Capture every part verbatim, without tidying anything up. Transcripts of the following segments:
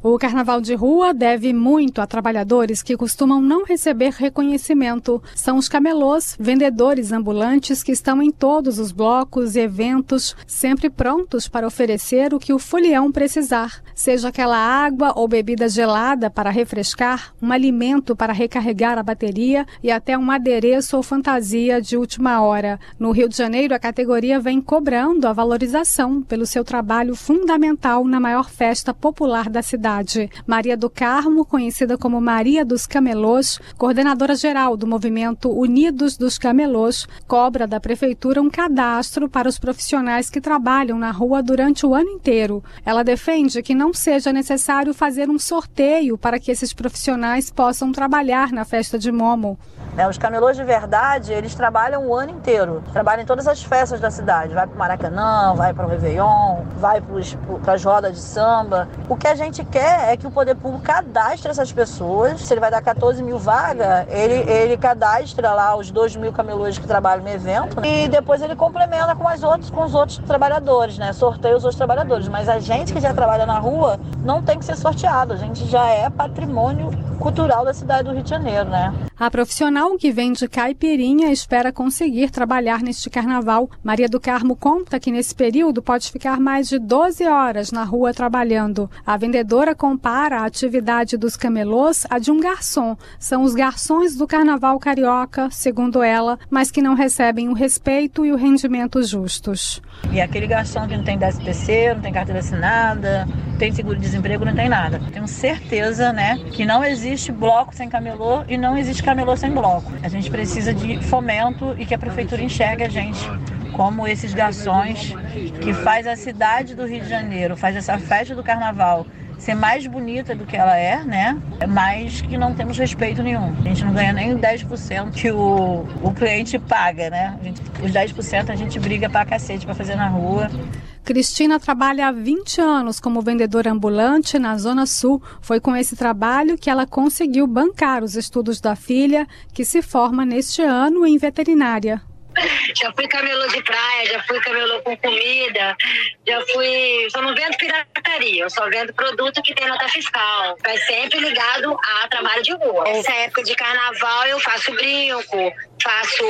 O Carnaval de Rua deve muito a trabalhadores que costumam não receber reconhecimento. São os camelôs, vendedores ambulantes que estão em todos os blocos e eventos, sempre prontos para oferecer o que o folião precisar. Seja aquela água ou bebida gelada para refrescar, um alimento para recarregar a bateria e até um adereço ou fantasia de última hora. No Rio de Janeiro, a categoria vem cobrando a valorização pelo seu trabalho fundamental na maior festa popular da cidade. Maria do Carmo, conhecida como Maria dos Camelôs, coordenadora geral do movimento Unidos dos Camelôs, cobra da prefeitura um cadastro para os profissionais que trabalham na rua durante o ano inteiro. Ela defende que não seja necessário fazer um sorteio para que esses profissionais possam trabalhar na festa de Momo. Né, os camelôs de verdade, eles trabalham o ano inteiro, trabalham em todas as festas da cidade, vai para o Maracanã, vai para o Réveillon, vai para as rodas de samba. O que a gente quer é que o poder público cadastre essas pessoas. Se ele vai dar quatorze mil vagas, ele, ele cadastra lá os dois mil camelôs que trabalham no evento e depois ele complementa com, as outros, com os outros trabalhadores, né? Sorteia os outros trabalhadores. Mas a gente que já trabalha na rua não tem que ser sorteado, a gente já é patrimônio cultural da cidade do Rio de Janeiro, né? A profissional que vende caipirinha espera conseguir trabalhar neste carnaval. Maria do Carmo conta que nesse período pode ficar mais de doze horas na rua trabalhando. A vendedora compara a atividade dos camelôs à de um garçom. São os garçons do carnaval carioca, segundo ela, mas que não recebem o respeito e o rendimento justos. E aquele garçom que não tem décimo terceiro, não tem carteira assinada, não tem seguro-desemprego, não tem nada. Tenho certeza, né, que não existe bloco sem camelô e não existe camelô sem bloco. A gente precisa de fomento e que a prefeitura enxergue a gente como esses garçons que faz a cidade do Rio de Janeiro, faz essa festa do carnaval ser mais bonita do que ela é, né? Mas que não temos respeito nenhum. A gente não ganha nem dez por cento que o, o cliente paga, né? A gente, os dez por cento a gente briga pra cacete pra fazer na rua. Cristina trabalha há vinte anos como vendedora ambulante na Zona Sul. Foi com esse trabalho que ela conseguiu bancar os estudos da filha, que se forma neste ano em veterinária. Já fui camelô de praia, já fui camelô com comida, já fui... Só não vendo pirataria, eu só vendo produto que tem nota fiscal. Mas sempre ligado a trabalho de rua. Nessa época de carnaval eu faço brinco, faço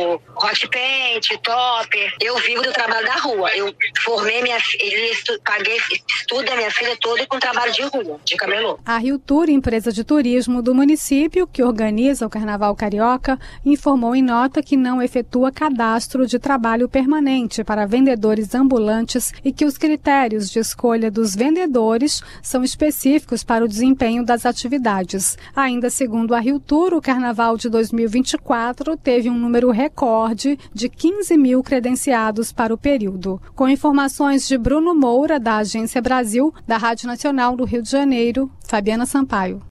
hot paint, topper. Eu vivo do trabalho da rua. Eu formei minha filha, estu, paguei estudo da minha filha todo com trabalho de rua, de camelô. A Rio Tour, empresa de turismo do município que organiza o Carnaval Carioca, informou em nota que não efetua cadastro de trabalho permanente para vendedores ambulantes e que os critérios de escolha dos vendedores são específicos para o desempenho das atividades. Ainda segundo a Rio Tour, o Carnaval de dois mil e vinte e quatro teve um número recorde de quinze mil credenciados para o período. Com informações de Bruno Moura, da Agência Brasil, da Rádio Nacional do Rio de Janeiro, Fabiana Sampaio.